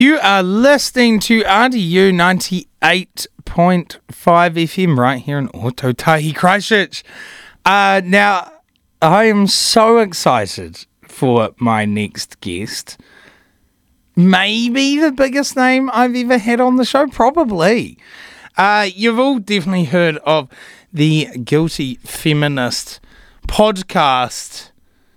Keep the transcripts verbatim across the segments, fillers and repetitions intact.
You are listening to R D U ninety-eight point five F M right here in Ōtautahi, Christchurch. Uh, now, I am so excited for my next guest. Maybe the biggest name I've ever had on the show, probably. Uh, you've all definitely heard of the Guilty Feminist podcast.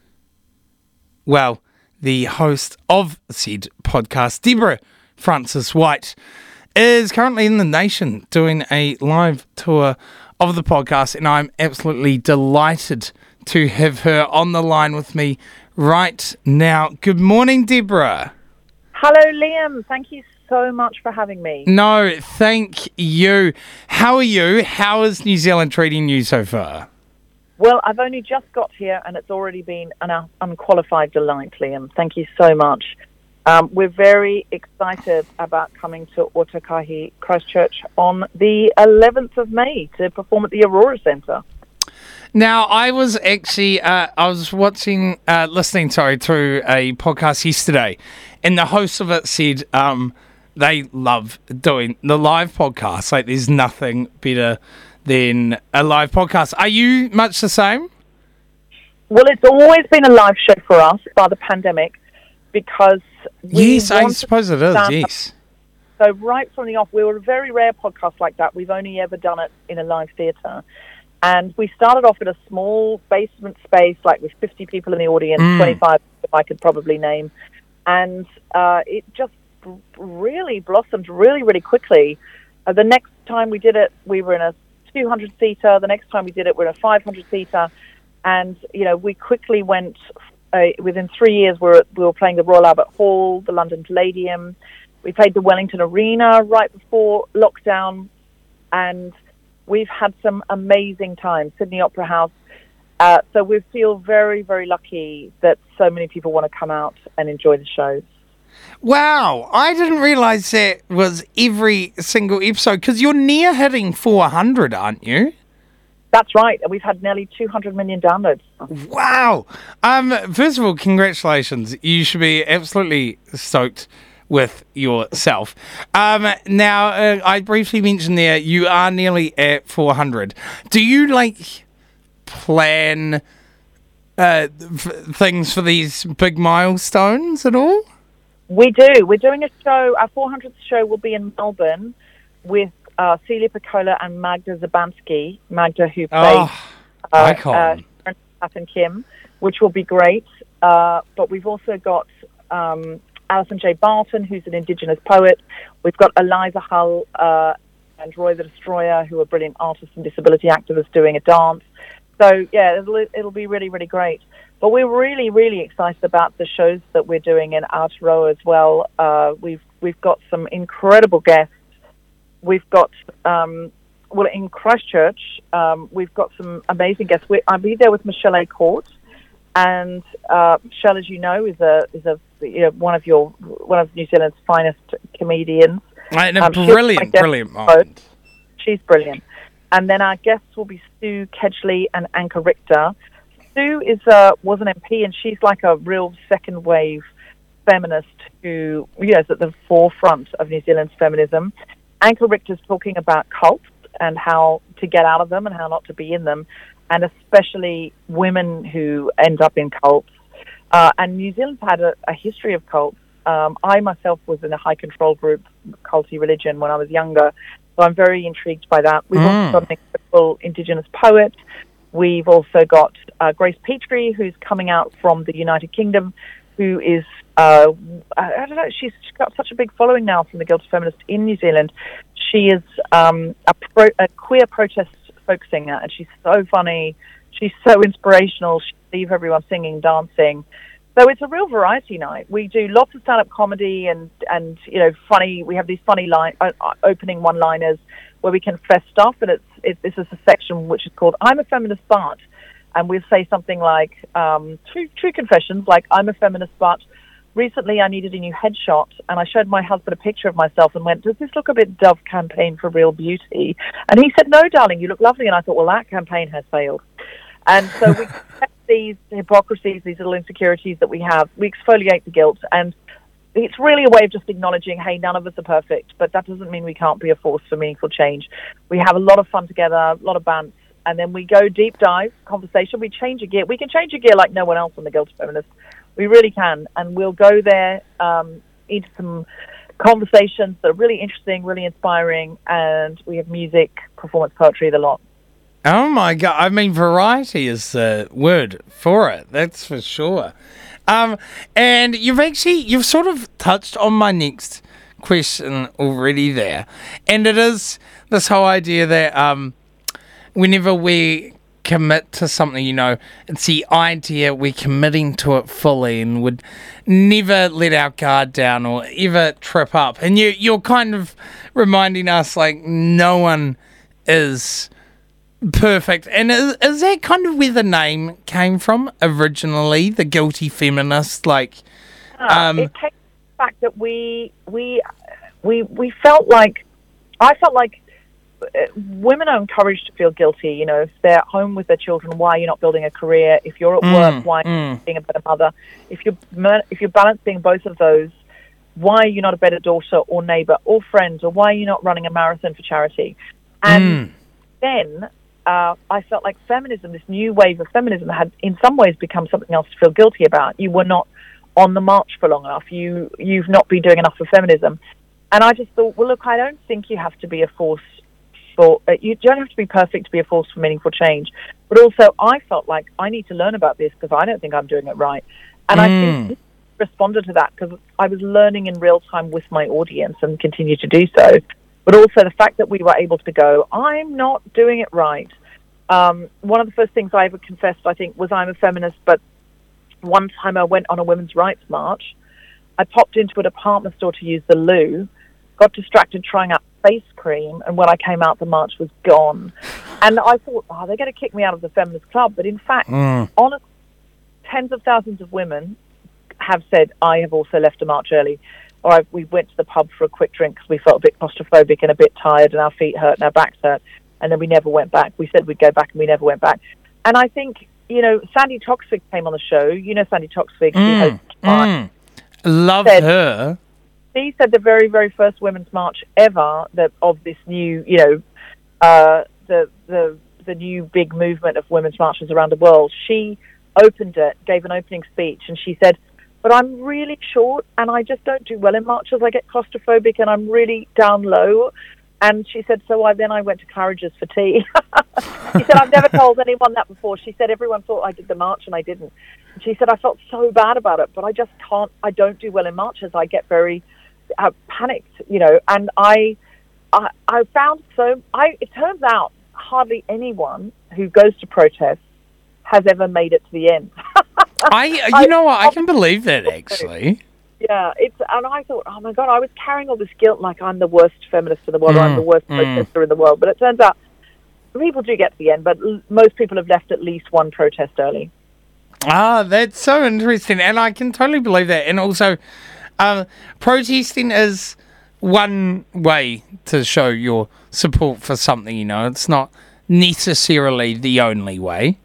Well, the host of said podcast, Deborah Frances-White, is currently in the nation doing a live tour of the podcast, and I'm absolutely delighted to have her on the line with me right now. Good morning, Deborah. Hello, Liam. Thank you so much for having me. No, thank you. How are you? How is New Zealand treating you so far? Well, I've only just got here, and it's already been an un- unqualified delight, Liam. Thank you so much. Um, we're very excited about coming to Ōtautahi, Christchurch on the eleventh of May to perform at the Aurora Centre. Now, I was actually, uh, I was watching, uh, listening, sorry, through a podcast yesterday, and the host of it said um, they love doing the live podcast. Like, there's nothing better than a live podcast. Are you much the same? Well, it's always been a live show for us by the pandemic because we Yes, I suppose it is, yes. So right from the off, we were a very rare podcast like that. We've only ever done it in a live theatre. And we started off at a small basement space, like with fifty people in the audience, mm. twenty-five if I could probably name. And uh, it just really blossomed really, really quickly. Uh, the next time we did it, we were in a two hundred seater. The next time we did it, we're in a five hundred seater. And, you know, we quickly went, uh, within three years, we were, we were playing the Royal Albert Hall, the London Palladium. We played the Wellington Arena right before lockdown. And we've had some amazing times, Sydney Opera House. Uh, so we feel very, very lucky that so many people want to come out and enjoy the shows. Wow, I didn't realise that was every single episode, because you're near hitting four hundred, aren't you? That's right, and we've had nearly two hundred million downloads. Wow. Um, first of all, congratulations. You should be absolutely stoked with yourself. Um, now, uh, I briefly mentioned there, you are nearly at four hundred. Do you, like, plan uh, f- things for these big milestones at all? We do. We're doing a show. Our four hundredth show will be in Melbourne with uh, Celia Piccola and Magda Zabansky. Magda, who plays oh, uh, icon. uh, Kath and Kim, which will be great. Uh, but we've also got um, Alison J. Barton, who's an Indigenous poet. We've got Eliza Hull uh, and Roy the Destroyer, who are brilliant artists and disability activists, doing a dance. So, yeah, it'll, it'll be really, really great. But we're really, really excited about the shows that we're doing in Aotearoa as well. Uh, we've we've got some incredible guests. We've got, um, well, in Christchurch, um, we've got some amazing guests. We, I'll be there with Michelle A. Court, and uh, Michelle, as you know, is a is a you know one of your one of New Zealand's finest comedians. And a um, brilliant, brilliant mind. She's brilliant. And then our guests will be Sue Kedgley and Anka Richter. Sue is uh, was an M P, and she's like a real second wave feminist who, you know, is at the forefront of New Zealand's feminism. Anka Richter's talking about cults and how to get out of them and how not to be in them, and especially women who end up in cults. Uh, and New Zealand's had a, a history of cults. Um, I myself was in a high control group, Culty Religion, when I was younger, so I'm very intrigued by that. We've Mm. also got an incredible Indigenous poet. We've also got uh, Grace Petrie, who's coming out from the United Kingdom, who is, uh, I don't know, she's got such a big following now from the Guilty Feminist in New Zealand. She is um, a, pro, a queer protest folk singer, and she's so funny. She's so inspirational. She leaves everyone singing, dancing. So it's a real variety night. We do lots of stand-up comedy and, and you know, funny. We have these funny line, uh, opening one-liners where we confess stuff, and it's it, this is a section which is called "I'm a Feminist But," and we'll say something like um, true, true confessions, like "I'm a feminist but recently I needed a new headshot, and I showed my husband a picture of myself and went, does this look a bit Dove campaign for real beauty? And he said, no, darling, you look lovely. And I thought, well, that campaign has failed. And so we accept these hypocrisies, these little insecurities that we have. We exfoliate the guilt. And it's really a way of just acknowledging, hey, none of us are perfect, but that doesn't mean we can't be a force for meaningful change. We have a lot of fun together, a lot of banter, and then we go deep dive, conversation, we change a gear. We can change a gear like no one else on the Guilty Feminist. We really can, and we'll go there um, into some conversations that are really interesting, really inspiring, and we have music, performance, poetry, the lot. Oh my God. I mean, variety is the word for it. That's for sure. Um, and you've actually, you've sort of touched on my next question already there. And it is this whole idea that um, whenever we commit to something, you know, it's the idea we're committing to it fully and would never let our guard down or ever trip up. And you, you're kind of reminding us, like, no one is perfect. And is, is that kind of where the name came from originally, the Guilty Feminist? Like, um, it came from the fact that we we we we felt like I felt like women are encouraged to feel guilty. You know, if they're at home with their children, why are you not building a career? If you're at mm, work, why are you mm. being a better mother? If you're if you're balancing both of those, why are you not a better daughter or neighbor or friend? Or why are you not running a marathon for charity? And mm. then Uh, I felt like feminism, this new wave of feminism, had in some ways become something else to feel guilty about. You were not on the march for long enough. You, you've not been doing enough for feminism. And I just thought, well, look, I don't think you have to be a force for, uh, you don't have to be perfect to be a force for meaningful change. But also, I felt like I need to learn about this because I don't think I'm doing it right. And mm. I think I responded to that because I was learning in real time with my audience and continue to do so. But also the fact that we were able to go, I'm not doing it right. Um, one of the first things I ever confessed, I think, was I'm a feminist. But one time I went on a women's rights march. I popped into a department store to use the loo, got distracted trying out face cream, and when I came out, the march was gone. And I thought, oh, they're going to kick me out of the feminist club. But in fact, mm. honestly, tens of thousands of women have said, I have also left a march early. Or I, we went to the pub for a quick drink because we felt a bit claustrophobic and a bit tired and our feet hurt and our backs hurt. And then we never went back. We said we'd go back and we never went back. And I think, you know, Sandy Toksvig came on the show. You know Sandy Toksvig. Mm, she hosts mm. Love said, her. She said the very, very first women's march ever that of this new, you know, uh, the, the, the new big movement of women's marches around the world. She opened it, gave an opening speech, and she said, but I'm really short and I just don't do well in marches. I get claustrophobic and I'm really down low. And she said, so I then I went to Claridge's for tea. She said, I've never told anyone that before. She said, everyone thought I did the march and I didn't. And she said, I felt so bad about it, but I just can't, I don't do well in marches. I get very uh, panicked, you know, and I, I, I found so, I, it turns out hardly anyone who goes to protests has ever made it to the end. I, you know what, I can believe that, actually. Yeah, it's, and I thought, oh my God, I was carrying all this guilt like I'm the worst feminist in the world, mm, or I'm the worst mm. protester in the world. But it turns out people do get to the end, but l- most people have left at least one protest early. Ah, that's so interesting, and I can totally believe that. And also, uh, protesting is one way to show your support for something, you know. It's not necessarily the only way.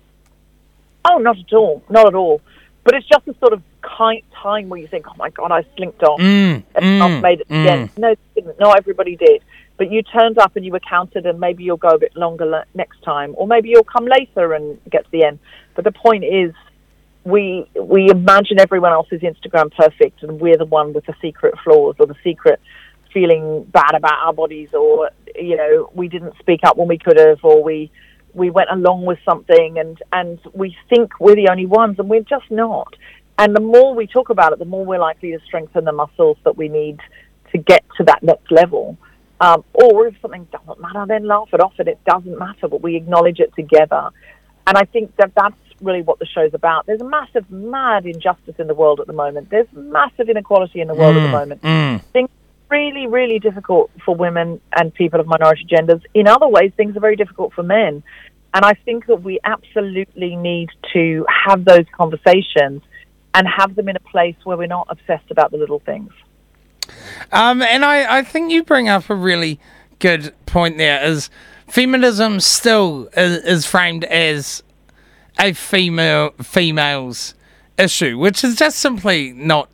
Oh, not at all. Not at all. But it's just a sort of kind time where you think, oh, my God, I slinked off mm, and mm, not made it mm. again. No, you didn't. No, everybody did. But you turned up and you were counted, and maybe you'll go a bit longer le- next time. Or maybe you'll come later and get to the end. But the point is, we we imagine everyone else is Instagram perfect, and we're the one with the secret flaws or the secret feeling bad about our bodies, or, you know, we didn't speak up when we could have, or we... we went along with something and, and we think we're the only ones, and we're just not. And the more we talk about it, the more we're likely to strengthen the muscles that we need to get to that next level. Um, or if something doesn't matter, then laugh it off and it doesn't matter, but we acknowledge it together. And I think that that's really what the show's about. There's a massive, mad injustice in the world at the moment. There's massive inequality in the world mm, at the moment. Mm. Things really, really difficult for women and people of minority genders. In other ways, things are very difficult for men. And I think that we absolutely need to have those conversations and have them in a place where we're not obsessed about the little things. Um, and I, I think you bring up a really good point there, is feminism still is, is framed as a female female's issue, which is just simply not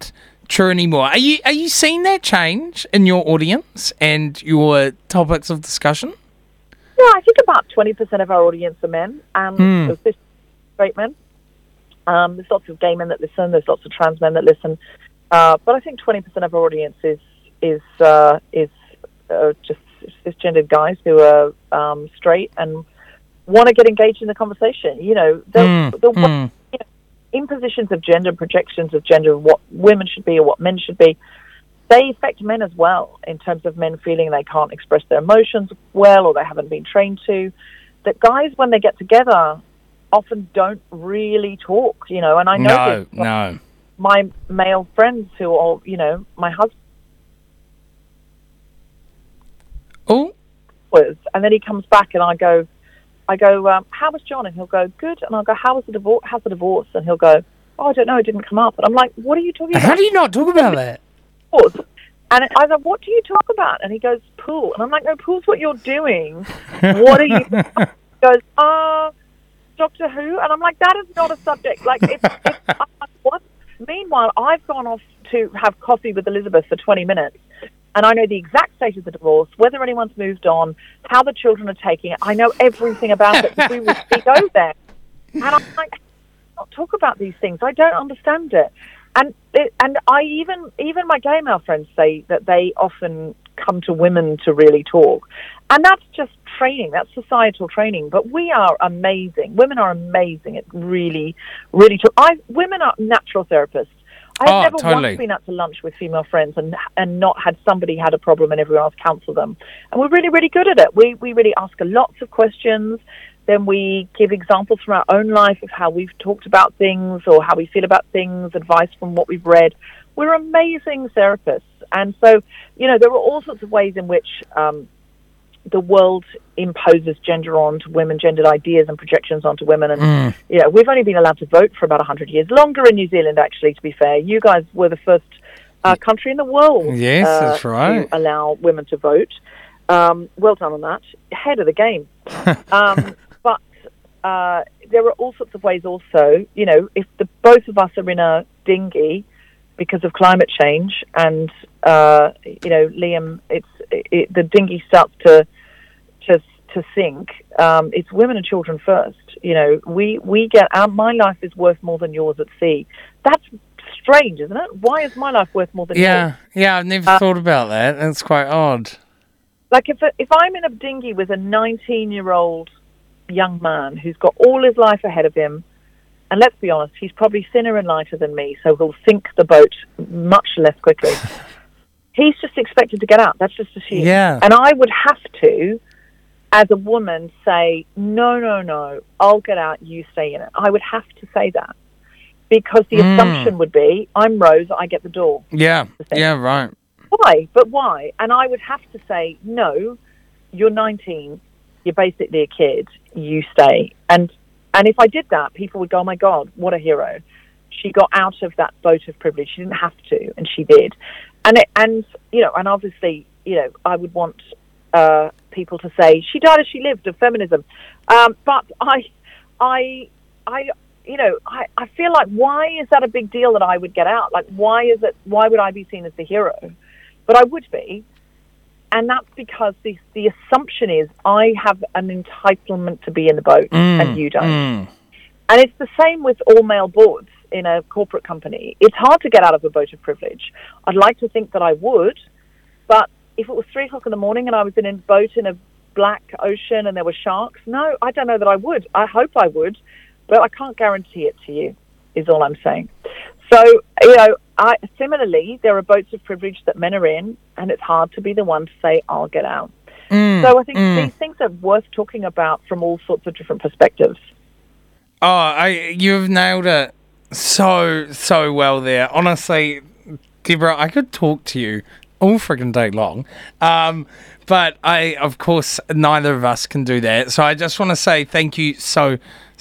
true anymore. Are you are you seeing that change in your audience and your topics of discussion? Yeah, I think about twenty percent of our audience are men, and Mm. there's straight men. Um, there's lots of gay men that listen. There's lots of trans men that listen. Uh, but I think twenty percent of our audience is is uh, is uh, just cisgendered guys who are um, straight and want to get engaged in the conversation. You know, the, Mm, the mm. you know, impositions of gender, projections of gender, what women should be or what men should be, they affect men as well, in terms of men feeling they can't express their emotions well or they haven't been trained to. That guys, when they get together, often don't really talk, you know, and I know No, this, no. my male friends who are, you know, my husband Oh, was, and then he comes back and I go, I go, um, how was John? And he'll go, good. And I'll go, how was the divorce? How's the divorce? And he'll go, oh, I don't know, it didn't come up. And I'm like, what are you talking about? how do you not talk about that? Pools. And I was like, what do you talk about? And he goes, pool. And I'm like, no, pool's what you're doing. What are you? He goes, uh, Doctor Who? And I'm like, that is not a subject. Like, it's, it's I'm like, what? Meanwhile, I've gone off to have coffee with Elizabeth for twenty minutes, and I know the exact state of the divorce, whether anyone's moved on, how the children are taking it. I know everything about it because we, we go there. And I'm like, not talk about these things. I don't understand it. And it, and I even even my gay male friends say that they often come to women to really talk, and that's just training. That's societal training. But we are amazing. Women are amazing at really, really talk. I women are natural therapists. I've Oh, never totally. once been out to lunch with female friends and and not had somebody had a problem and everyone else counsel them. And we're really, really good at it. We we really ask lots of questions. Then we give examples from our own life of how we've talked about things or how we feel about things, advice from what we've read. We're amazing therapists. And so, you know, there are all sorts of ways in which um, the world imposes gender onto women, gendered ideas and projections onto women. And, Mm. you know, we've only been allowed to vote for about one hundred years. Longer in New Zealand, actually, to be fair. You guys were the first uh, country in the world Yes, uh, that's right. to allow women to vote. Um, well done on that. Ahead of the game. um, but uh, there are all sorts of ways also, you know, if the both of us are in a dinghy because of climate change and, uh, you know, Liam, it's it, the dinghy starts to to, to sink, um, it's women and children first. You know, we, we get, our, my life is worth more than yours at sea. That's strange, isn't it? Why is my life worth more than yours? Yeah, yeah, I've never Uh, thought about that. That's quite odd. Like if if I'm in a dinghy with a nineteen-year-old young man who's got all his life ahead of him, and let's be honest, he's probably thinner and lighter than me, so he'll sink the boat much less quickly. He's just expected to get out. That's just assumed. Yeah. And I would have to, as a woman, say, no, no, no, I'll get out, you stay in it. I would have to say that. Because the Mm. assumption would be, I'm Rose, I get the door. Yeah, thing. yeah, right. Why? But why? And I would have to say, no, you're nineteen, you're basically a kid, you stay. And and if I did that, people would go, oh my God, what a hero. She got out of that boat of privilege. She didn't have to, and she did. And, it, and you know, and obviously, you know, I would want uh, people to say, she died as she lived, of feminism. Um, but I, I, I, you know, I, I feel like, why is that a big deal that I would get out? Like, why is it, why would I be seen as the hero? But I would be. And that's because the the assumption is I have an entitlement to be in the boat Mm, and you don't. mm. And it's the same with all male boards in a corporate company. It's hard to get out of a boat of privilege. I'd like to think that I would, but if it was three o'clock in the morning and I was in a boat in a black ocean and there were sharks, no, I don't know that I would. I hope I would, but I can't guarantee it to you, is all I'm saying. So, you know, I, similarly, there are boats of privilege that men are in, and it's hard to be the one to say, I'll get out. Mm, So I think mm. these things are worth talking about from all sorts of different perspectives. Oh, I, you've nailed it so, so well there. Honestly, Deborah, I could talk to you all freaking day long. Um, but I, of course, neither of us can do that. So I just want to say thank you so,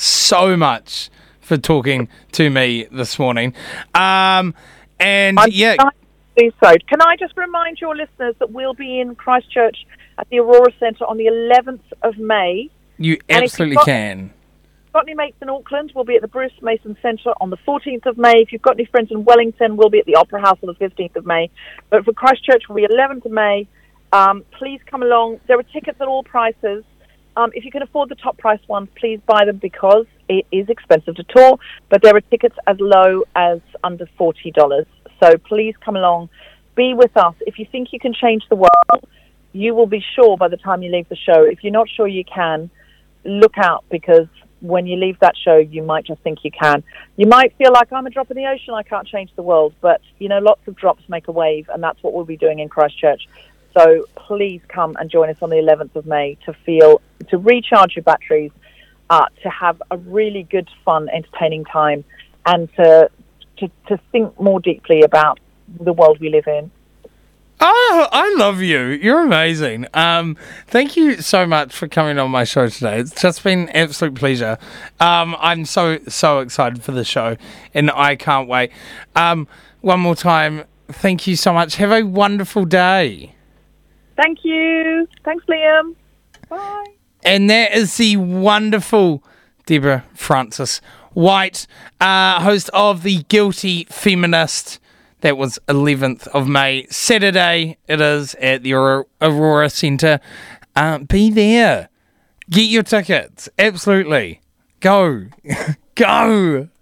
so much for talking to me this morning. Um, and I'm yeah, excited to do so. Can I just remind your listeners that we'll be in Christchurch at the Aurora Centre on the eleventh of May. you and if absolutely you've got- can. got any mates in Auckland, we'll be at the Bruce Mason Centre on the fourteenth of May. If you've got any friends in Wellington, we'll be at the Opera House on the fifteenth of May. But for Christchurch, we'll be eleventh of May. Um, please come along. There are tickets at all prices. Um, if you can afford the top price ones, please buy them because it is expensive to tour. But there are tickets as low as under forty dollars. So please come along. Be with us. If you think you can change the world, you will be sure by the time you leave the show. If you're not sure you can, look out, because when you leave that show, you might just think you can. You might feel like, I'm a drop in the ocean, I can't change the world. But, you know, lots of drops make a wave, and that's what we'll be doing in Christchurch. So please come and join us on the eleventh of May to feel, to recharge your batteries, uh, to have a really good, fun, entertaining time, and to, to, to think more deeply about the world we live in. Oh, I love you. You're amazing. Um, thank you so much for coming on my show today. It's just been an absolute pleasure. Um, I'm so, so excited for the show, and I can't wait. Um, one more time, thank you so much. Have a wonderful day. Thank you. Thanks, Liam. Bye. And that is the wonderful Deborah Frances-White, uh, host of The Guilty Feminist. That was eleventh of May, Saturday. It is at the Aurora, Aurora Centre. Uh, be there. Get your tickets. Absolutely. Go. Go.